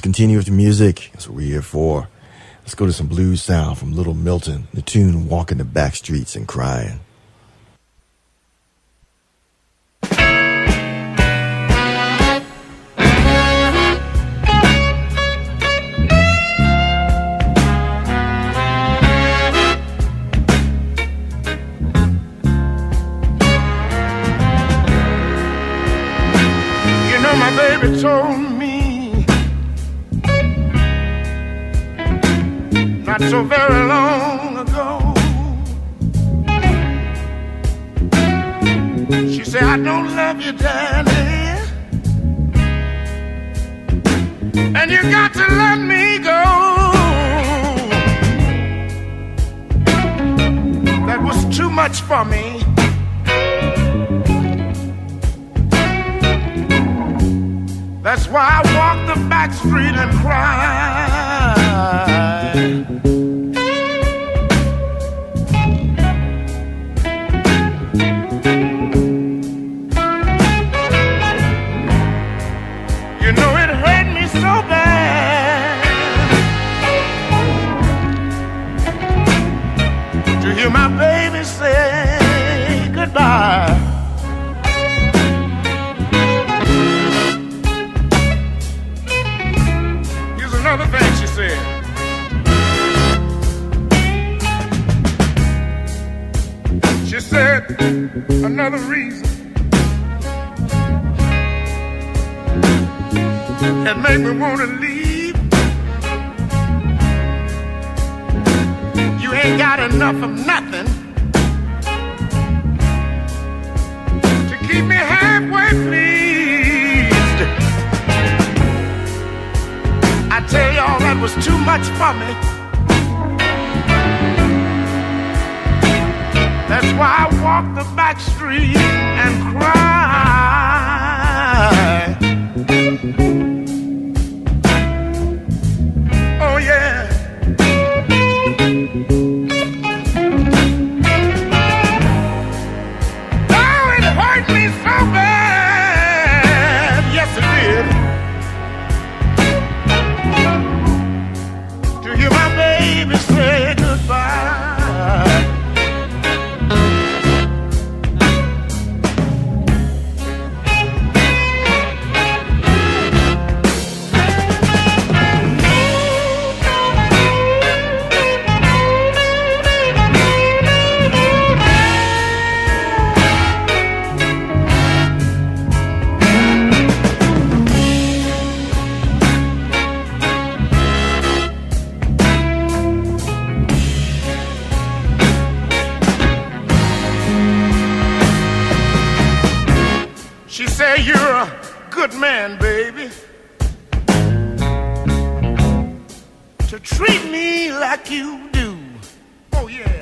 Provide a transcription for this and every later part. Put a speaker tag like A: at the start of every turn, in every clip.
A: continue with the music. That's what we're here for. Let's go to some blues sound from Little Milton, the tune Walking the Back Streets and Crying.
B: Baby told me not so very long ago. She said, I don't love you, Daddy, and you got to let me go. That was too much for me. That's why I walk the back street and cry. You know it hurt me so bad to hear my baby say goodbye. Another thing she said. She said another reason that made me want to leave. You ain't got enough of nothing to keep me halfway pleased. I tell y'all that was too much for me. That's why I walk the back street and cry. Oh yeah. Oh, it hurt me so bad. Yes, it did. Baby, say goodbye. She said, you're a good man, baby, to treat me like you do. Oh, yeah.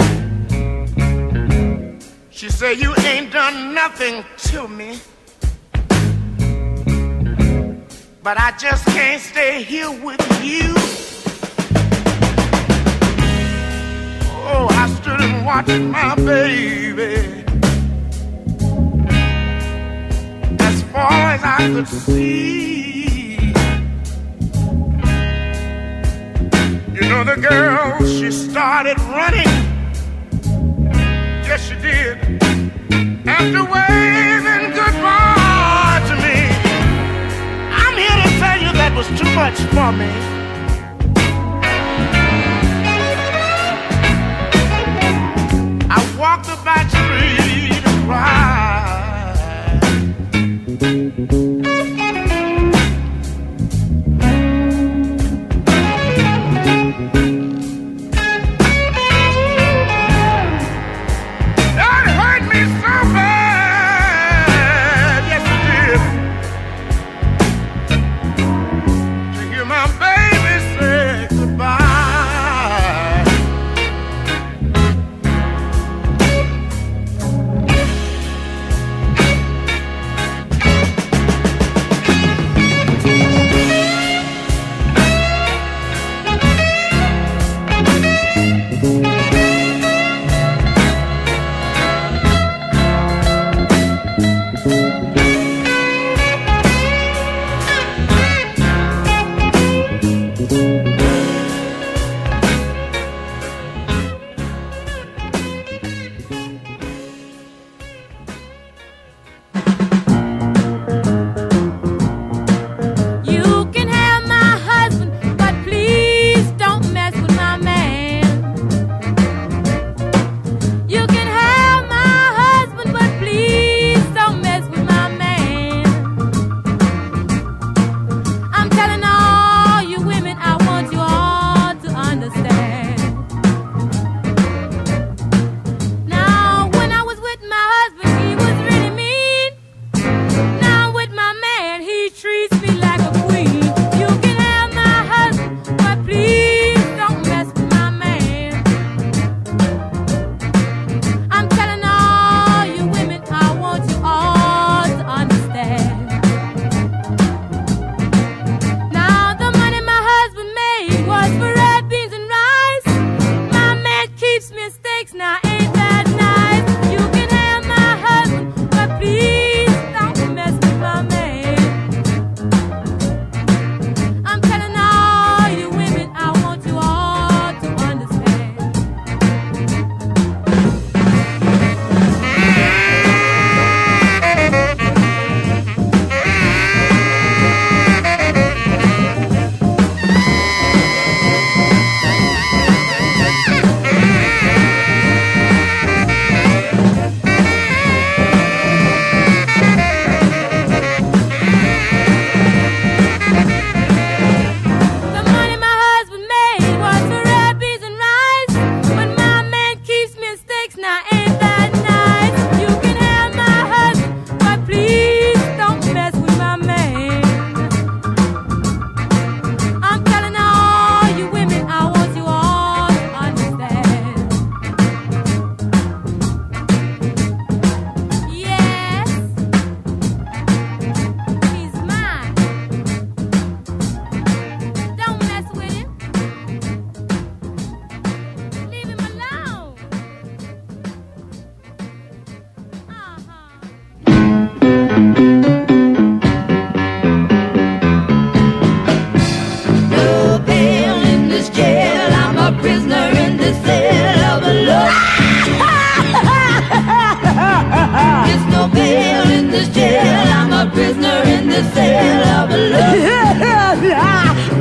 B: She said, you ain't done nothing to me, but I just can't stay here with you. Oh, I stood and watched my baby as far as I could see. You know, the girl, she started running. Yes, she did. After waving goodbye to me. I'm here to tell you that was too much for me. I walked the back street and cried.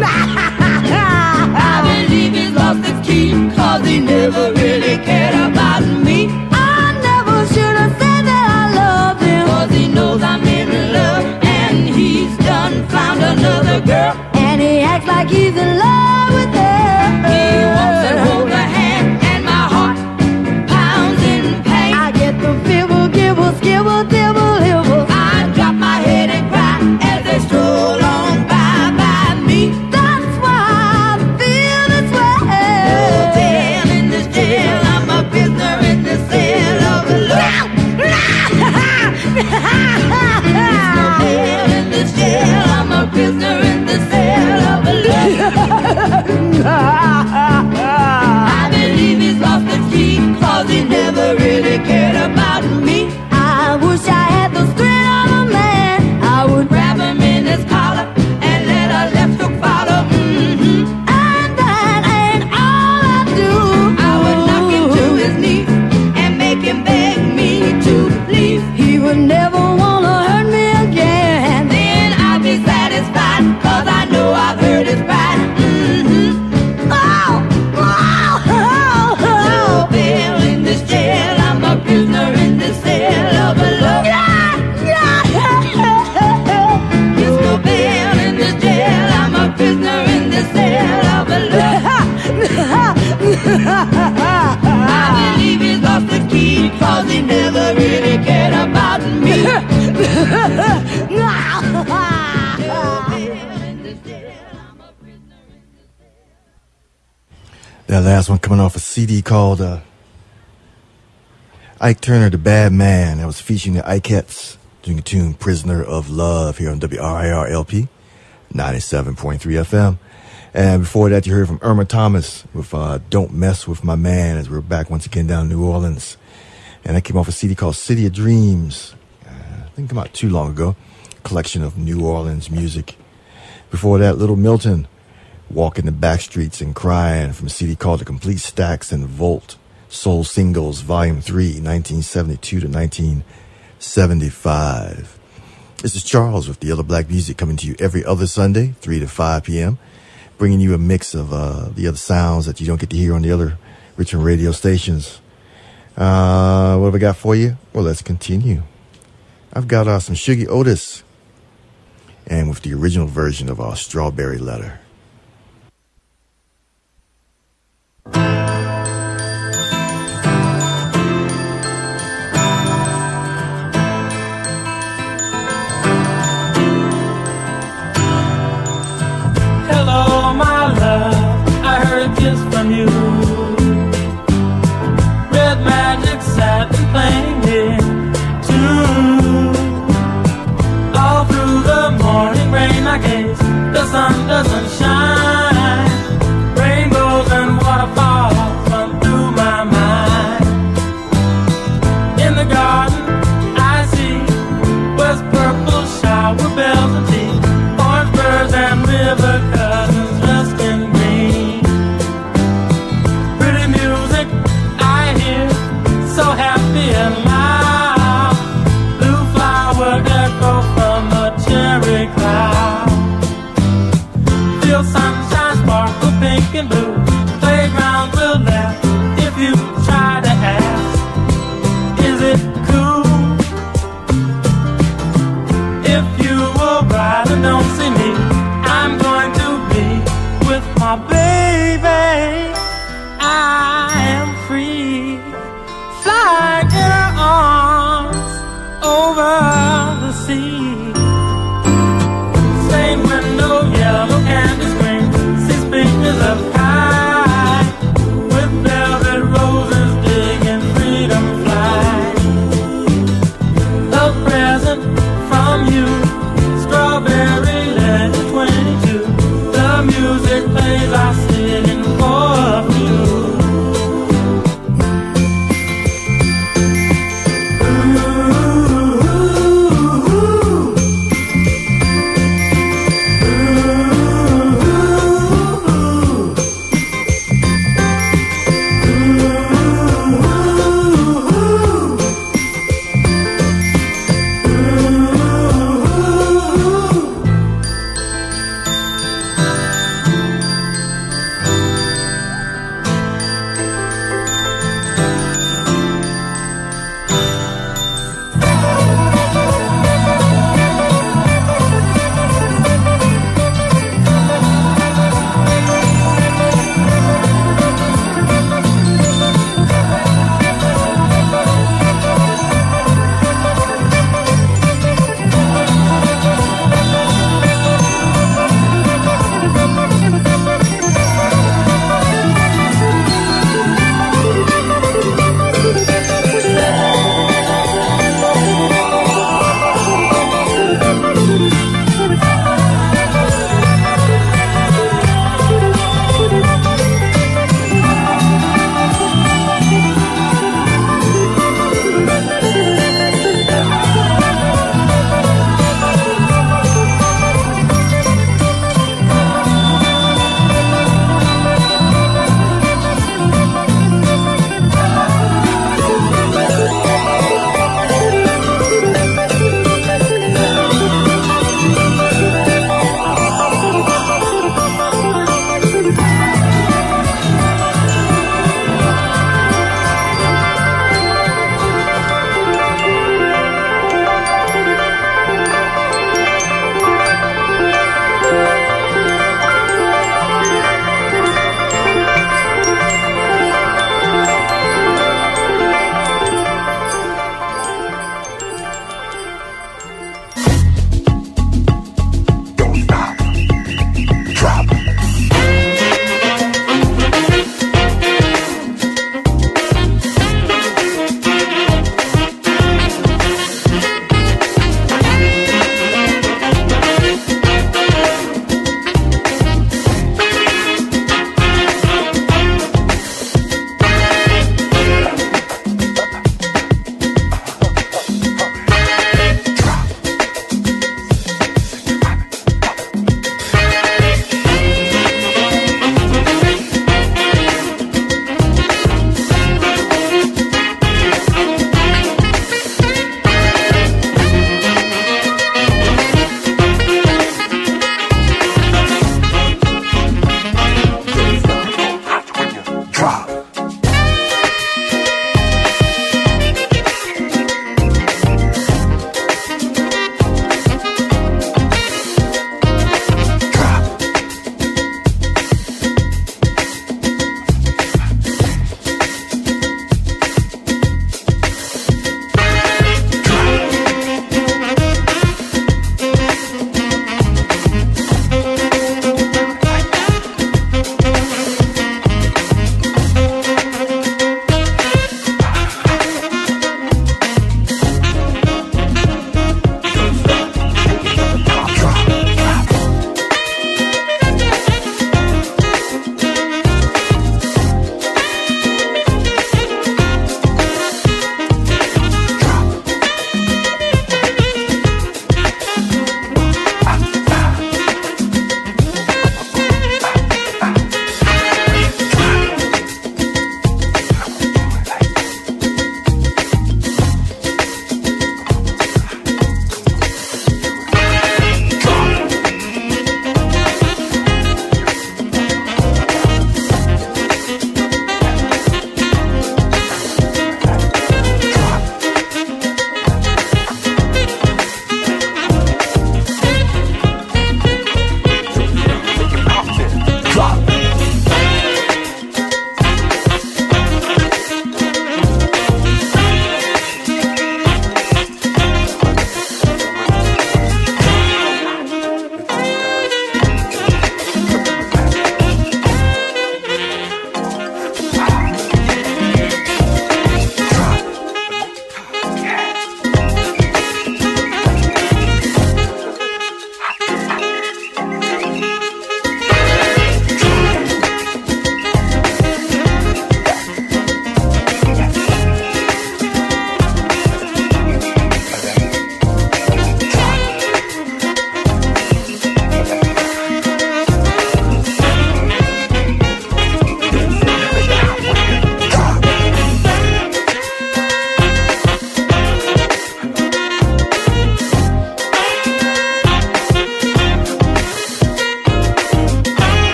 C: I believe he's lost his key, 'cause he never really cared about me. I never should have said that I loved him, 'cause he knows I'm in love, and he's done found another girl, and he acts like he's in love with her. He wants to hold her hand, and my heart pounds in pain. I get the fever, gibble, skibble, dibble, hibble. I drop my head and cry as they stroll on by me. That's why I feel this way. No jail in this jail, I'm a prisoner in the cell of love. There's no jail in this jail, I'm a prisoner in the cell of love. I believe he's lost the key, 'cause he never really cared about me. I wish I had the strength of a man. I would grab him in his collar and let a left hook follow. And that ain't all I do. I would knock him to his knees and make him beg me to leave. He would never wanna hurt me again. Then I'd be satisfied, 'cause I know I've hurt his pride. No bail in this jail, I'm a prisoner in this cell of love. There's no bail in this jail, I'm a prisoner in this cell of love. I believe he's lost the key, 'cause he never really cared about me.
A: That last one coming off a CD called Ike Turner, The Bad Man. That was featuring the Ikeettes doing a tune, Prisoner of Love, here on WRIR-LP 97.3 FM. And before that, you heard from Irma Thomas with Don't Mess With My Man, as we're back once again down in New Orleans. And that came off a CD called City of Dreams. I think it came out too long ago. Collection of New Orleans music. Before that, Little Milton, Walking the Back Streets and Crying, from a CD called The Complete Stax and Volt Soul Singles Volume 3, 1972 to 1975. This is Charles with the Yellow Black Music, coming to you every other Sunday, 3 to 5 p.m., bringing you a mix of the other sounds that you don't get to hear on the other Richmond radio stations. What have I got for you? Well, let's continue. I've got some Shuggie Otis, and with the original version of our Strawberry Letter.
D: Hello, my love, I heard a kiss from you. Red magic satin playing here too. All through the morning rain I gaze, the sun doesn't shine. Rainbows and waterfalls run through my mind. In the garden I see west purple shower bells and tea, orange birds and river cousins dressed in green. Pretty music I hear, so happy and loud. Blue flower echo from a cherry cloud. Feel sunshine sparkle pink and blue. Playground will laugh if you try to ask, is it cool? If you will ride and don't see me, I'm going to be with my baby. I am free, flying in her arms over the sea. Stained window, yellow candy screen, see speakers of power.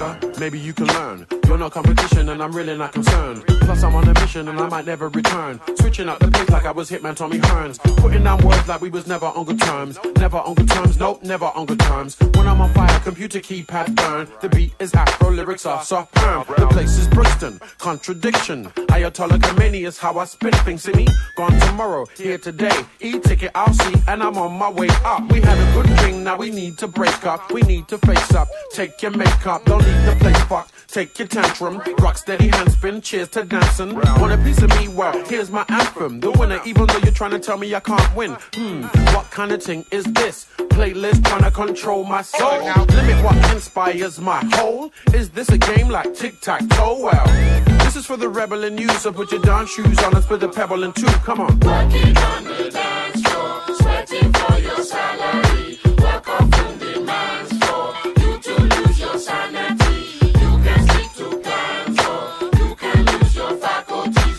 E: sucker, maybe you can learn. You're not competition and I'm really not concerned. Plus I'm on a mission and I might never return. Switching up the pace like I was Hitman Tommy Hearns. Putting down words like we was never on good terms. Never on good terms, nope, never on good terms. When I'm on fire, computer keypad burn. The beat is Afro, lyrics are soft perm. The place is Brixton, contradiction. Ayatollah Khomeini is how I spin things, see me? Gone tomorrow, here today. E-ticket, I'll see, and I'm on my way up. We had a good thing, now we need to break up. We need to face up, take your makeup. Don't leave the place fucked, take your tantrum. Rock steady, handspin, cheers to dancing. Want a piece of me? Well, here's my anthem. The winner, even though you're trying to tell me I can't win. What kind of thing is this? Playlist trying to control my soul. Limit what inspires my whole. Is this a game like tic-tac-toe? Well, this is for the rebel in you, so put your dance shoes on and split the pebble in two. Come on.
F: Working on the dance floor, sweating for your salary. Work off in the man's floor, you to lose your sanity. You can stick to plans or you can lose your faculties,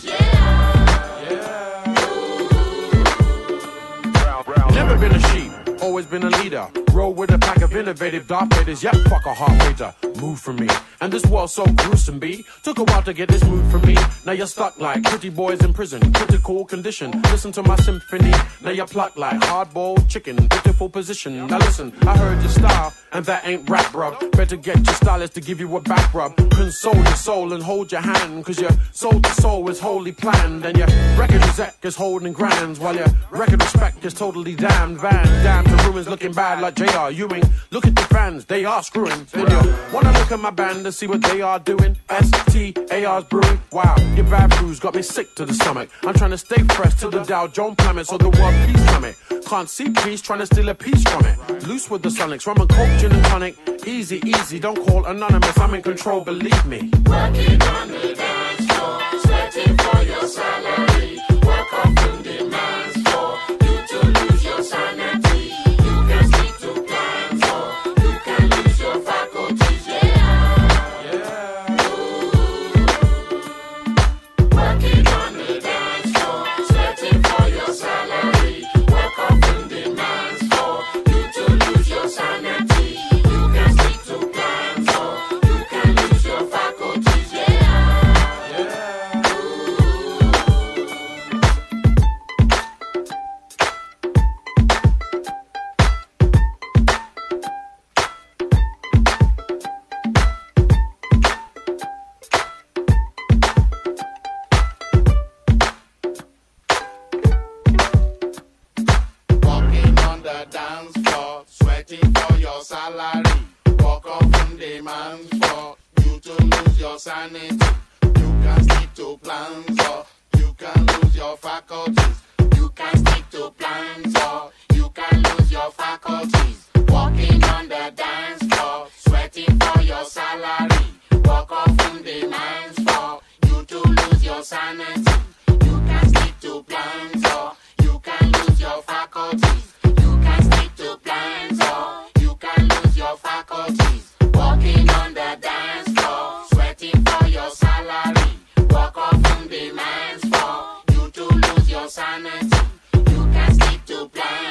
E: Never been a sheep, always been a leader. Roll with a pack of innovative Darth Vaders. Yep, fuck a heart rater. Move from me. And this world's so gruesome, B. Took a while to get this mood from me. Now you're stuck like pretty boys in prison. Critical condition. Listen to my symphony. Now you're plucked like hard-boiled chicken. Beautiful position. Now listen, I heard your style, and that ain't rap, bruv. Better get your stylist to give you a back rub. Console your soul and hold your hand, cause your soul to soul is wholly planned. And your record exec is holding grands, while your record respect is totally damned. Van Damn to ruins looking bad like J.R. Ewing. Look at the fans, they are screwing. Then you wanna look at my band and see what they are doing? STAR's brewing. Wow, your bad brews got me sick to the stomach. I'm trying to stay fresh till the Dow Jones plummets or the World Peace Summit. Can't see peace, trying to steal a piece from it. Loose with the Sonics, rum and coke, gin and tonic. Easy, easy, don't call anonymous. I'm in control, believe me.
F: working on the dance floor, sweating for your salary. Work off in the man's floor, you to lose your sanity. You can stick to plans or you can lose your faculties, Working on the dance floor, sweating for your salary. Work off in the man's floor, you to lose your sanity. You can stick to plans or you can lose your faculties, Walking on the dance floor, sweating for your salary. Walk off in the man's floor, you to lose your sanity. You can stick to plans or you can lose your faculties. You can stick to plans or you can lose your faculties. Walking on the dance floor, sweating for your salary. Walk off in the man's floor, you to lose your sanity. You can stick to plans or you can lose your faculties. You can stick to plans or you can lose your faculties. Walking on the dance floor, sweating for your salary. Walk off in the man's floor, you to lose your sanity. You can stick to plans.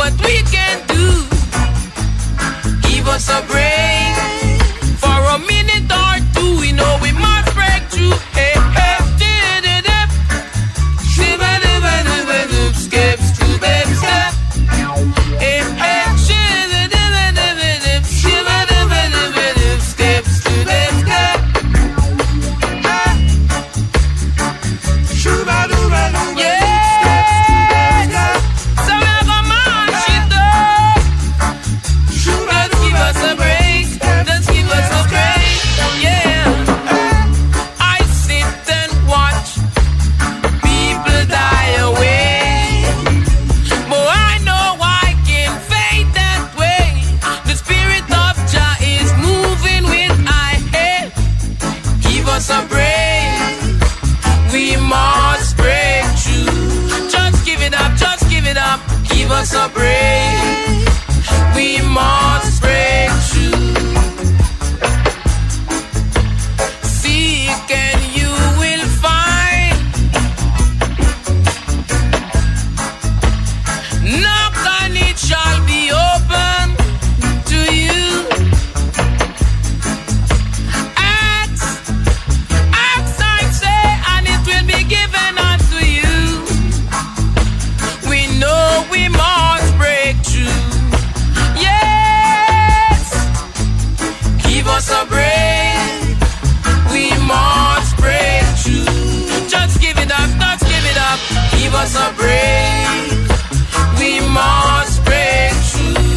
G: what we can do. Give us a break for a minute or two. We know we must break through. Hey, hey, skip, skip, step. Hey, hey, skip, skip, step. A break, we must break through. Just give it up, just give it up. Give us a break, we must break through. Seek and you will find. Knock and it shall be open to you. A break, we must break through. Just give it up, just give it up. Give us a break, we must break through.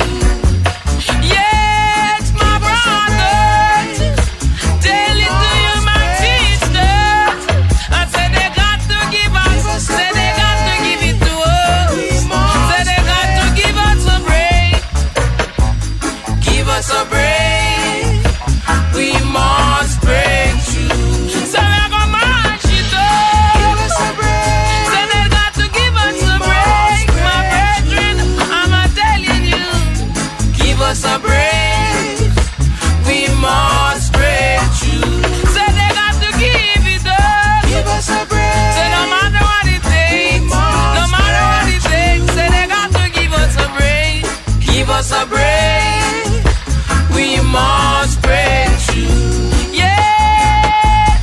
G: Yes, my brothers, tell it to you, my sisters. I said they got to give us, said they got to give it to us. Said they got to give us a break. Give us a break. We must break through. So we're gonna march it up. Give us a break. So they got to give us a break, my brethren. I'm telling you, give us a break. We must break through. So they got to give it up. Give us a break. So no matter what it takes, no matter what it takes, so they got to give us a break. Give us a break. We must break through. Yes,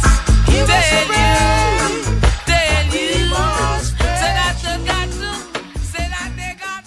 G: tell you, say that they got to, say that they got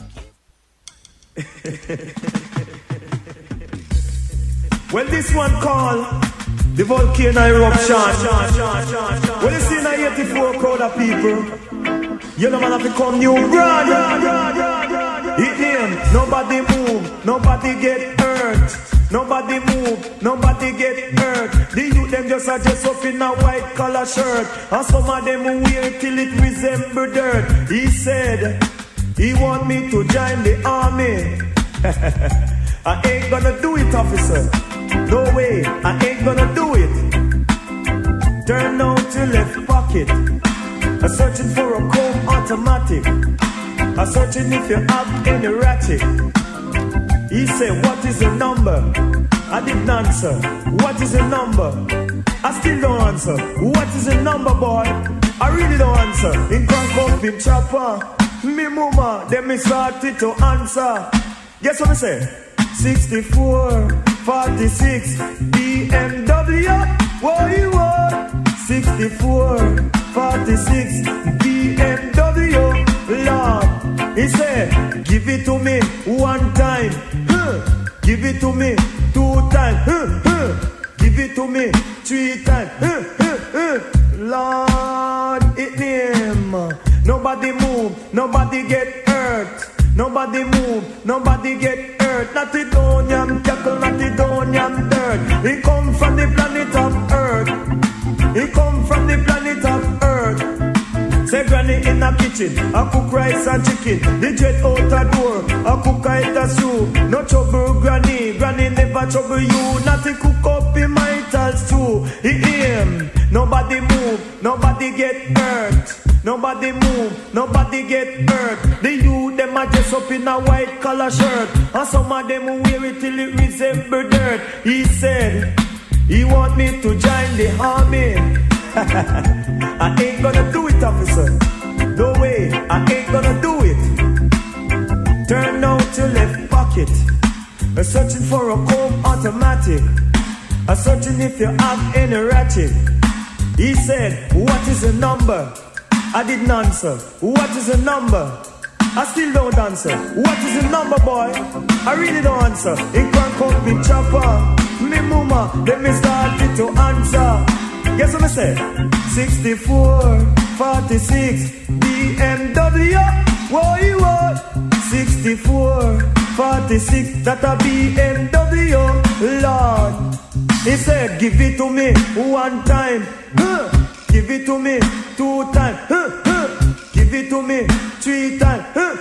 H: to. Well, this one called the volcano eruption. When you see an 84 crowd of people, you know man have to come new brand. It name, nobody move, nobody get hurt. Nobody move, nobody get hurt. The youth them just adjust up in a white collar shirt, and some of them wear till it resemble dirt. He said he want me to join the army. I ain't gonna do it, officer. No way, I ain't gonna do it. Turn out your left pocket. I'm searching for a comb automatic. I'm searching if you have any ratchet. He said, what is the number? I didn't answer. What is the number? I still don't answer. What is the number, boy? I really don't answer. In crank up in chopper. Me mama, then me started to answer. Guess what I say? 64, 46, BMW. What you want? 64, 46, BMW. Lord, he said, give it to me one time. Give it to me 2 times. Give it to me 3 times. Lord, it name. Nobody move, nobody get hurt. Nobody move, nobody get hurt. Not the Donian tackle, not the Donian dirt. He come from the planet of Earth. He come from the planet of Earth. Say granny in a kitchen, I cook rice and chicken. The jet out a door, I cook a eat a stew. No trouble granny, granny never trouble you. Not to cook up in my tals too. He aim, nobody move, nobody get hurt. Nobody move, nobody get hurt. The youth them a dress up in a white collar shirt, and some of them wear it till it resemble dirt. He said he want me to join the army. I ain't gonna do it, officer. No way, I ain't gonna do it. market. Searching for a comb automatic. Searching if you have any ratchet. He said, what is the number? I didn't answer. What is the number? I still don't answer. What is the number, boy? I really don't answer. It can't come with chopper. Me mama, let me start it to answer. Guess what I say? 64, 46, BMW. Whoa, what? 64, 46, that a BMW. Lord. He said, give it to me one time. Give it to me 2 times. Give it to me 3 times.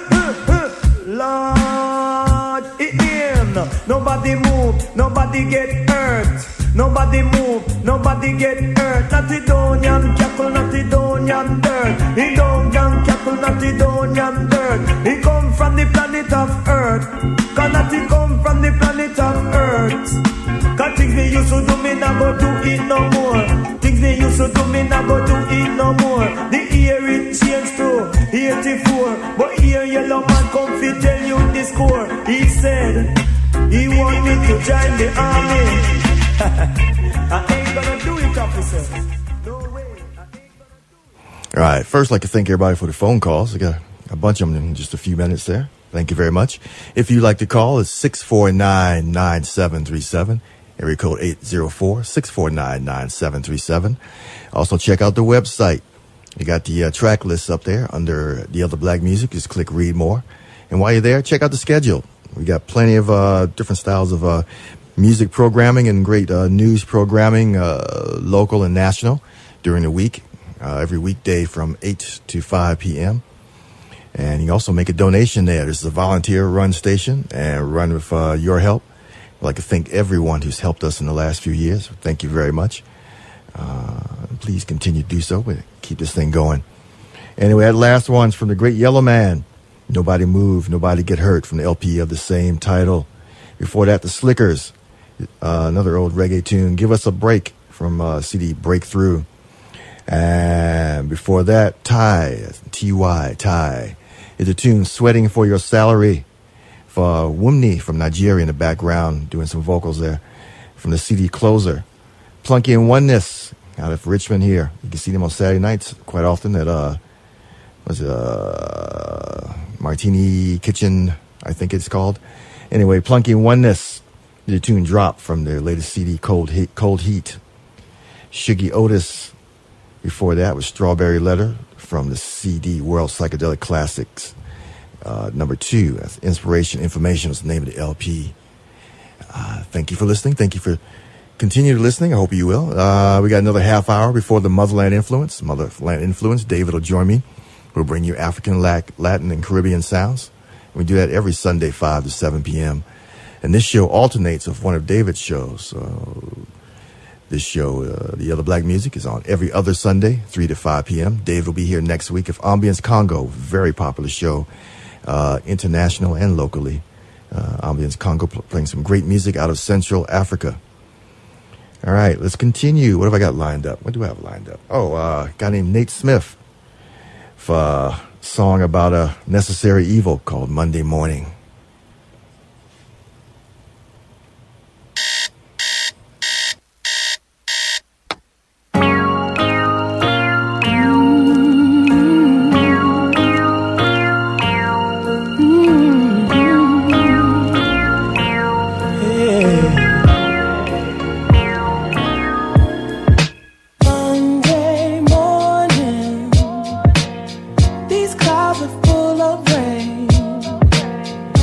H: Lord, it him. Nobody move, nobody get hurt. Nobody move, nobody get hurt. Not the down yam cattle, not the down yam dirt. He don't yam cattle, not the down yam dirt. He come from the planet of Earth. Cannot he come from the planet of Earth? Cause things me used to do, me not go do it no more. Things me used to do, me not go do it no more. The year it changed to 84. But here yellow man come fi tell you the score. He said, he want me to join the army. I ain't gonna do it, officer. No way. I ain't gonna do it.
A: All right. First, I'd like to thank everybody for the phone calls. I got a bunch of them in just a few minutes there. Thank you very much. If you'd like to call, it's 649-9737. Area code 804-649-9737. Also, check out the website. You got the track lists up there under the other black music. Just click read more. And while you're there, check out the schedule. We got plenty of different styles of music programming and great news programming, local and national, during the week, every weekday from 8 to 5 p.m. And you can also make a donation there. This is a volunteer-run station and run with your help. I'd like to thank everyone who's helped us in the last few years. Thank you very much. Please continue to do so. But keep this thing going. Anyway, that last one's from the Great Yellow Man. Nobody Move, Nobody Get Hurt, from the LP of the same title. Before that, the Slickers, another old reggae tune, Give Us a Break, from CD Breakthrough. And before that, Ty, T-Y, Ty, is a tune, Sweating for Your Salary, for Wumni from Nigeria in the background, doing some vocals there, from the CD Closer. Plunky and Oneness, out of Richmond here. You can see them on Saturday nights quite often at, Martini Kitchen, I think it's called. Anyway, Plunky and Oneness, the tune Drop, from their latest CD, Cold Heat. Shuggy Otis, before that was Strawberry Letter, from the CD World Psychedelic Classics. Number 2, that's Inspiration Information, is the name of the LP. Thank you for listening. Thank you for continuing listening. I hope you will. We got another half hour before the Motherland Influence. David will join me. We'll bring you African, Latin, and Caribbean sounds. We do that every Sunday, 5 to 7 p.m. And this show alternates with one of David's shows. This show, The Other Black Music, is on every other Sunday, 3 to 5 p.m. David will be here next week with Ambience Congo, very popular show, international and locally. Ambience Congo playing some great music out of Central Africa. All right, let's continue. What have I got lined up? What do I have lined up? Oh, a guy named Nate Smith for a song about a necessary evil called Monday Morning.
I: These clouds are full of rain.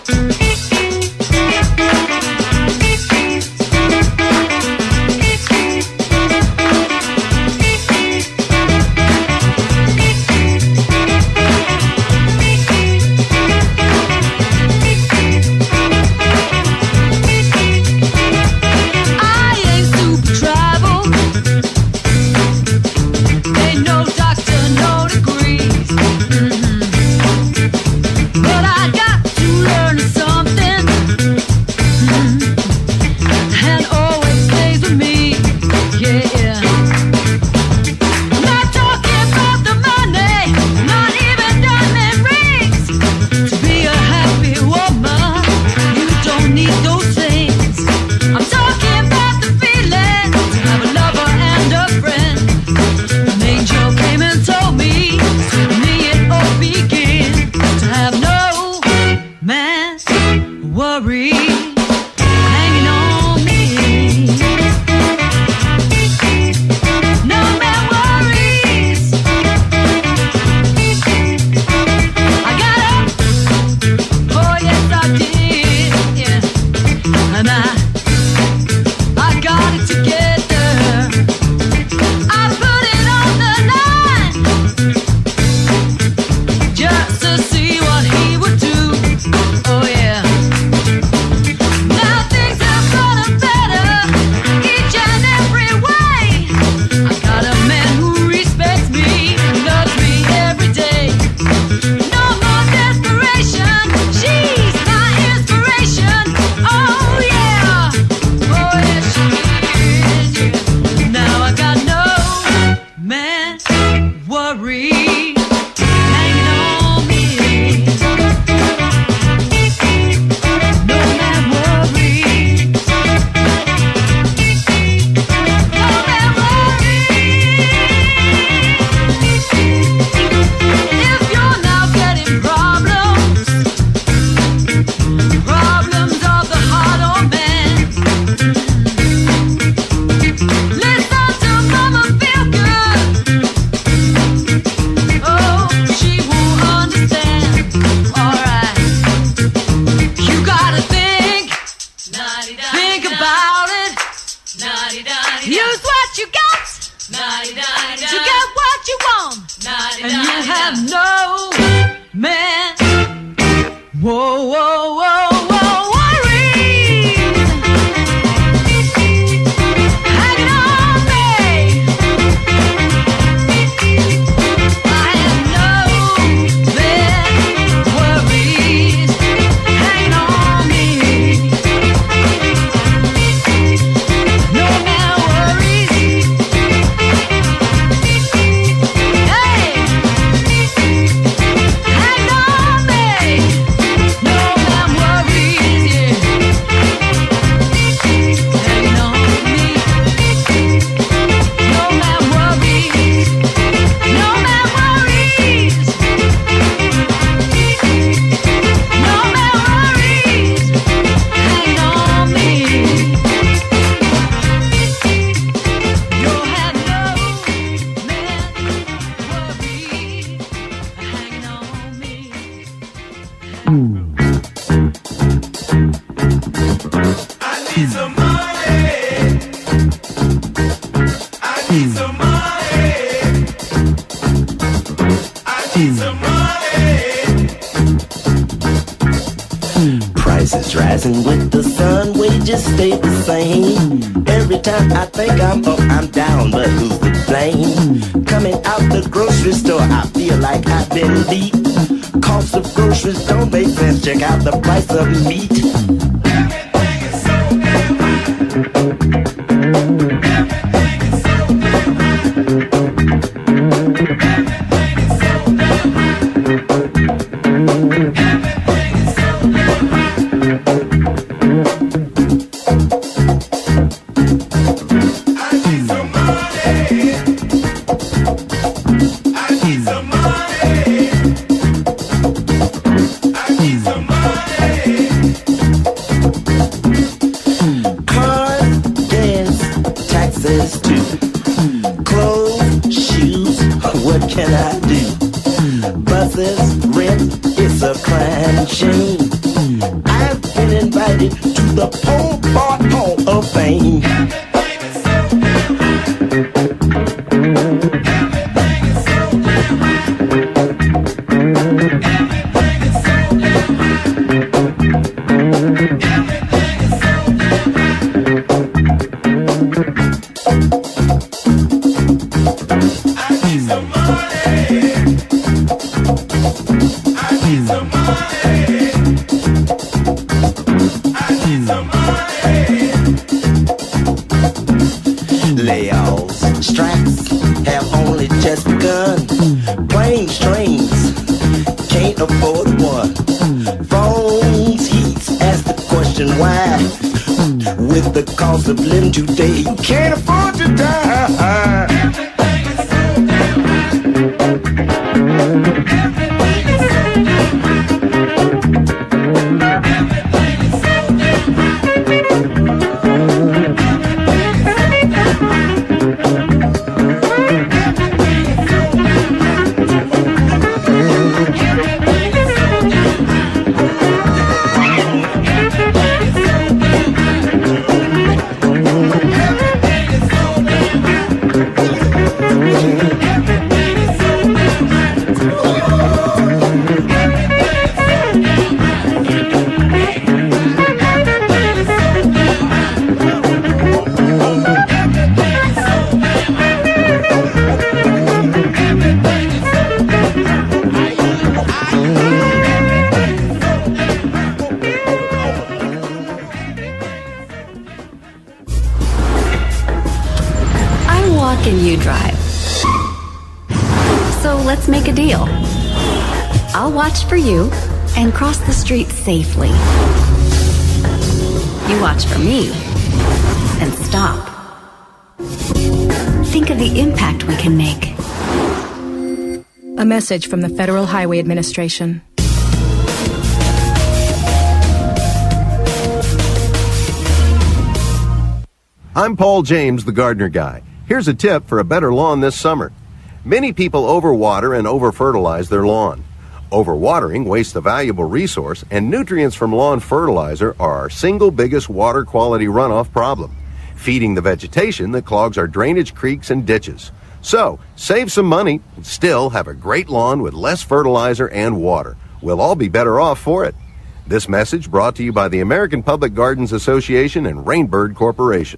I: Prices rising with the sun, wages stay the same. Every time I think I'm up, I'm down, but who's to blame? Coming out the grocery store, I feel like I've been beat. Cost of groceries don't make sense, check out the price of meat. Everything is so damn high. Everything is so damn high. Everything is so damn high. Everything is so damn high. I need some money. I need some money. I need some money. Cars, gas, taxes too. Clothes, shoes, what can I do? Buses, rent, it's a crime machine. I've been invited to the Pole Bar Hall of Fame. Layoffs, strikes have only just begun. Planes, trains, can't afford one. Phones, heats, ask the question why. With the cost of living today, you can't afford to die.
J: And you drive. So let's make a deal. I'll watch for you and cross the street safely. You watch for me and stop. Think of the impact we can make.
K: A message from the Federal Highway Administration.
L: I'm Paul James, the gardener guy. Here's a tip for a better lawn this summer. Many people overwater and over-fertilize their lawn. Overwatering wastes a valuable resource, and nutrients from lawn fertilizer are our single biggest water quality runoff problem, feeding the vegetation that clogs our drainage creeks and ditches. So, save some money and still have a great lawn with less fertilizer and water. We'll all be better off for it. This message brought to you by the American Public Gardens Association and Rainbird Corporation.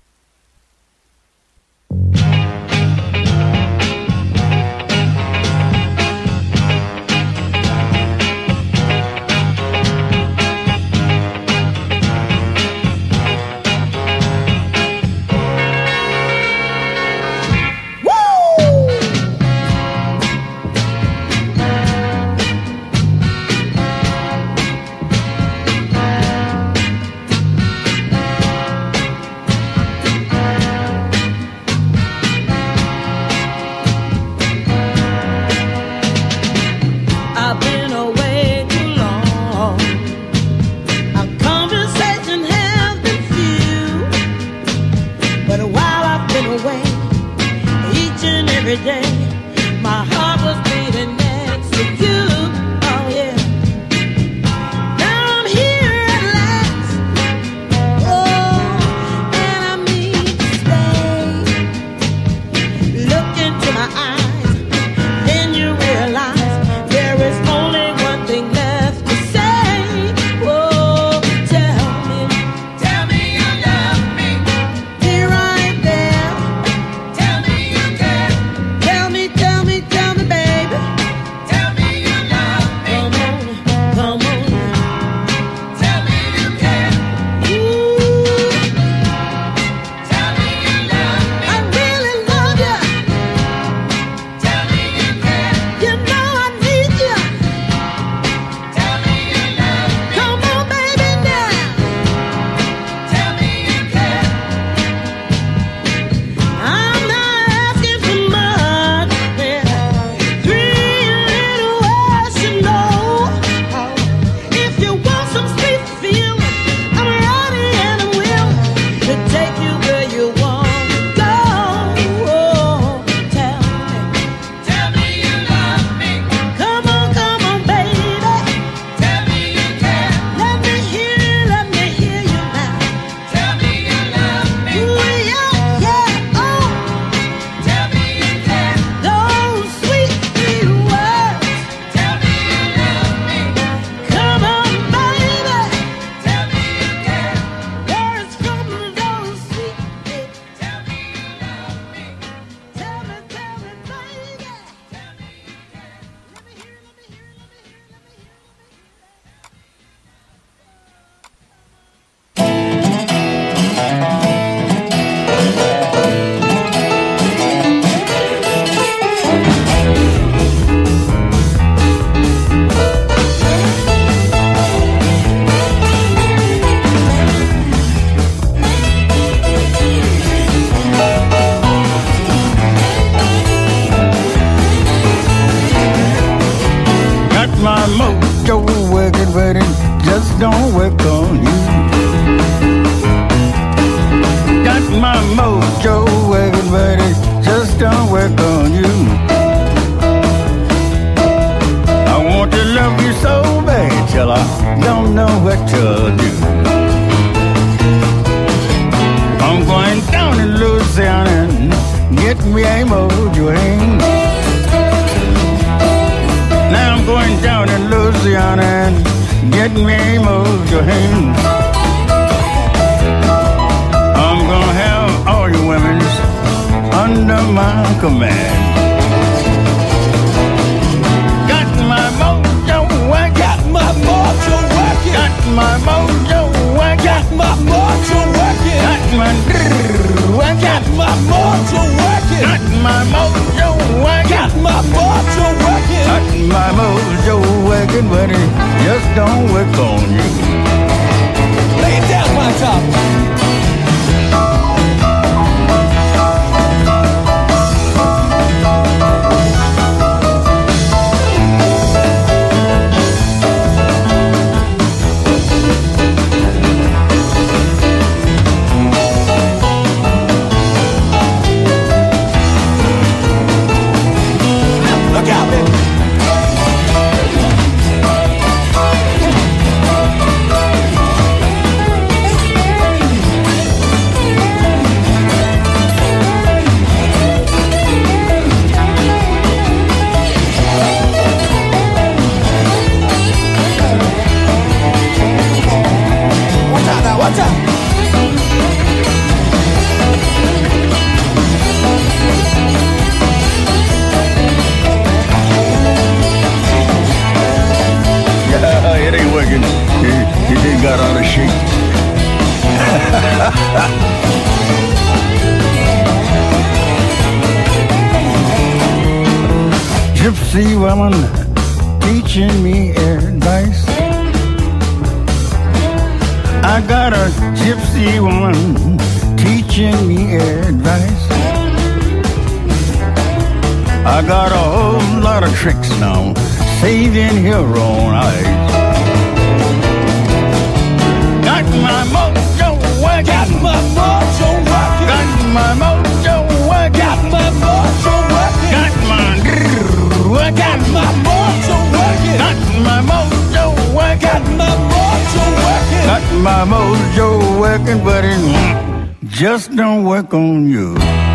M: my mojo working, but it just don't work on you. Got my mojo working, but it just don't work on you. I want to love you so bad till I don't know what to do. I'm going down in Louisiana and get me a mojo ring. Now I'm going down in Louisiana and get me a mojo ring. I'm gonna have all you women under my command. Got my mojo working. Got my mojo working. Got my mojo working. Got my mojo working. Got my working. Got my mojo working. Got my mojo working. Got my mojo working. Got my mojo working, but it just don't work on you. Lay it down, my top. Got out of shape. Gypsy woman teaching me advice. I got a gypsy woman teaching me advice. I got a whole lot of tricks now, saving her own eyes. Got my mojo working. Got my mojo working. Got my mojo working. Got my mojo working. Got my working. Got my mojo working. Got my mojo working. Got my mojo working. Got my mojo working, but it just don't work on you.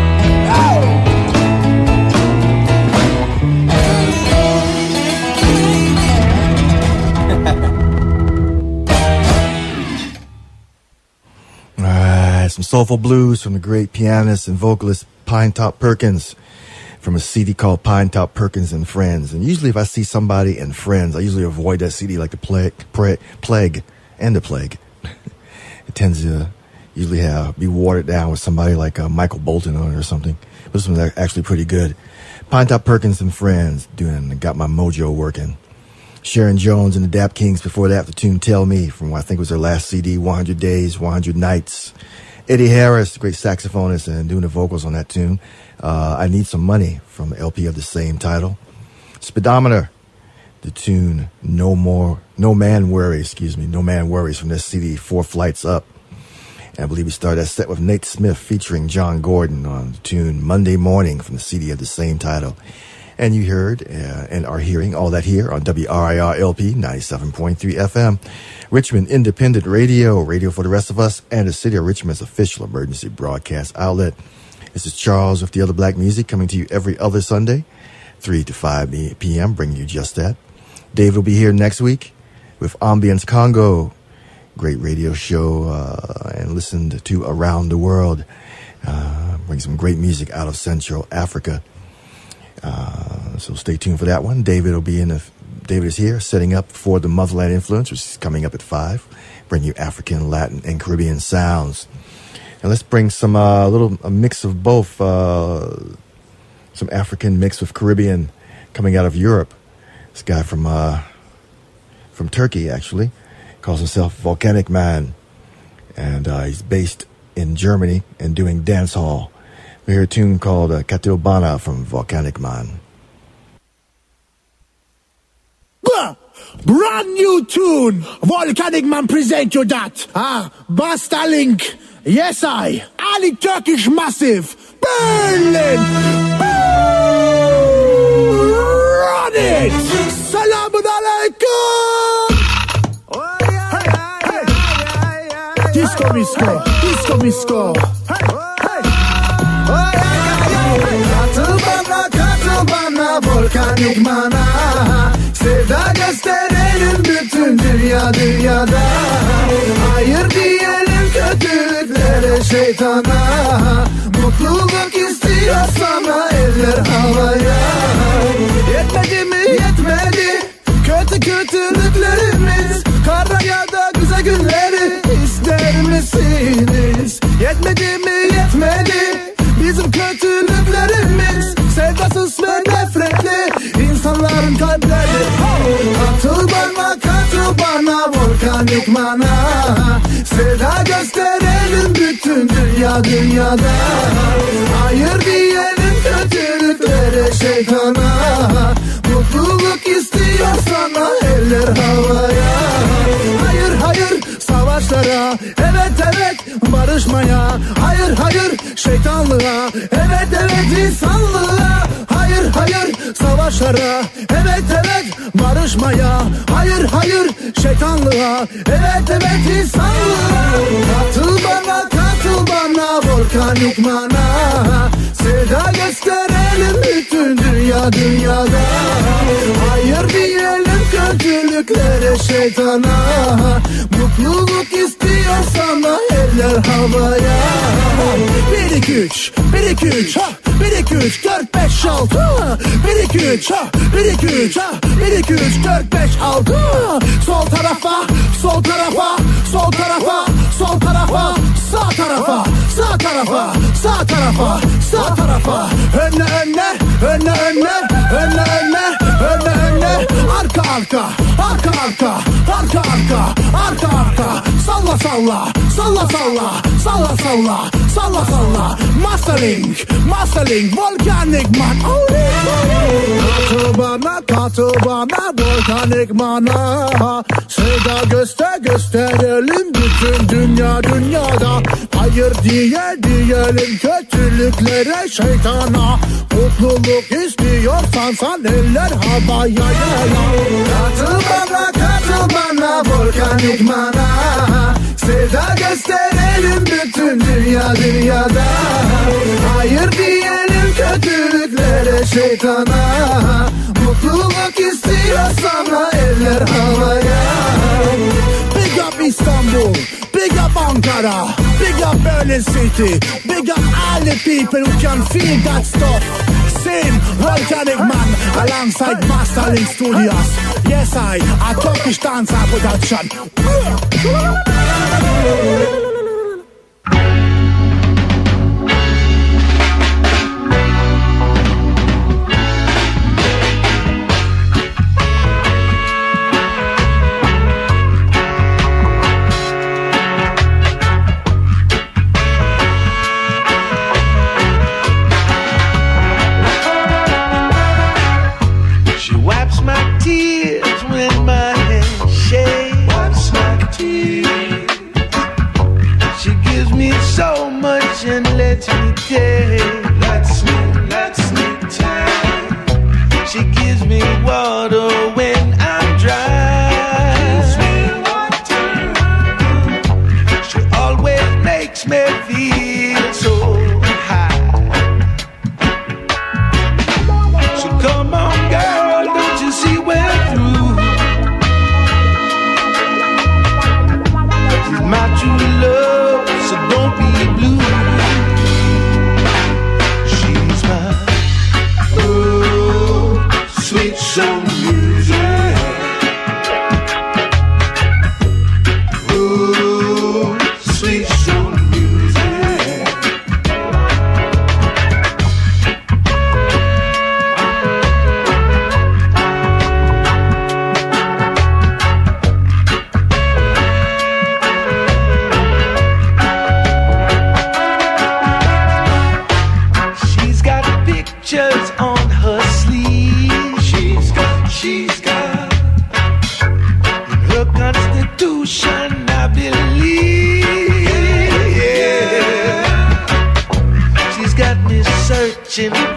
A: Some soulful blues from the great pianist and vocalist Pinetop Perkins from a CD called Pinetop Perkins and Friends. And usually if I see somebody and Friends, I usually avoid that CD like the Plague and the Plague. It tends to usually be watered down with somebody like Michael Bolton on it or something. But this one's actually pretty good. Pinetop Perkins and Friends doing Got My Mojo Working. Sharon Jones and the Dap Kings before that, the tune Tell Me from what I think was their last CD, 100 Days, 100 Nights. Eddie Harris, great saxophonist, and doing the vocals on that tune. I Need Some Money from the LP of the same title. Speedometer, the tune No Man Worries from this CD, 4 Flights Up. And I believe we started that set with Nate Smith featuring John Gordon on the tune Monday Morning from the CD of the same title. And you heard and are hearing all that here on WRIR-LP 97.3 FM. Richmond Independent Radio, radio for the rest of us, and the City of Richmond's official emergency broadcast outlet. This is Charles with the Other Black Music coming to you every other Sunday, 3 to 5 p.m., bringing you just that. Dave will be here next week with Ambience Congo, great radio show and listened to around the world. Bring some great music out of Central Africa. So stay tuned for that one. David is here setting up for the Motherland Influence, which is coming up at 5. Bring you African, Latin, and Caribbean sounds. And let's bring some a mix of both, some African mixed with Caribbean coming out of Europe. This guy from Turkey, actually, calls himself Volcanic Man, and he's based in Germany and doing dance hall. We hear a tune called Katilbana from Volcanic Man.
N: Brand new tune. Volcanic Man present you that. Basta Link. Yes, I. Ali Turkish Massive. Berlin. Run it. Salamun alaikum. Disco Misco. Disco Misco. Katıl bana volkanik mana. Sevda gösterelim bütün dünyada. Hayır diyelim kötülüklere, şeytana. Mutluluk istiyorsana eller havaya. Yetmedi mi? Yetmedi. Kötülüklerimiz. Kara ya da güzel günleri ister misiniz? Yetmedi mi? Yetmedi. Bizim kötülüklerimiz. Sevdasız ve nefretli insanların kalpleri. Katıl bana volkanik mana. Sevda gösterelim bütün dünyada. Hayır diyelim kötülüklere, şeytana. Mutluluk istiyorsana eller havaya. Hayır savaşlara, evet barışmaya. Hayır şeytanlığa, evet insanlığa. Hayır savaşlara, evet barışmaya. Hayır şeytanlığa, evet insanlığa. Katıl bana volkanik mana. Sevda gösterelim bütün dünyada. Hayır diyelim kötülüklere, şeytana. Mutluluk istiyorsana eller havaya. 1 2 3 1 2 3 1 2 3 4 5 6 1 2 3 1 2 3 1 2 3 4 5 6 Sol tarafa sol tarafa sol tarafa sol tarafa sağ tarafa sağ tarafa sağ tarafa sağ tarafa önüne arka salla Master Link Volcanic Man. Katıl bana volkanik mana. Sevda gösterelim bütün dünyada. Hayır diyelim kötülüklere, şeytana. Mutluluk istiyorsan sen eller havaya. Katıl bana volkanik mana. Sevda gösterelim bütün dünyada. Hayır diyelim kötülüklere, şeytana. Mutluluk istiyorsan eller havaya. Big up İstanbul, big up Ankara, big up Berlin City, big up all the people who can feel that stuff. Same Volcanic Man alongside Master Link Studios. Yes, I Turkish dancer production.
O: touching.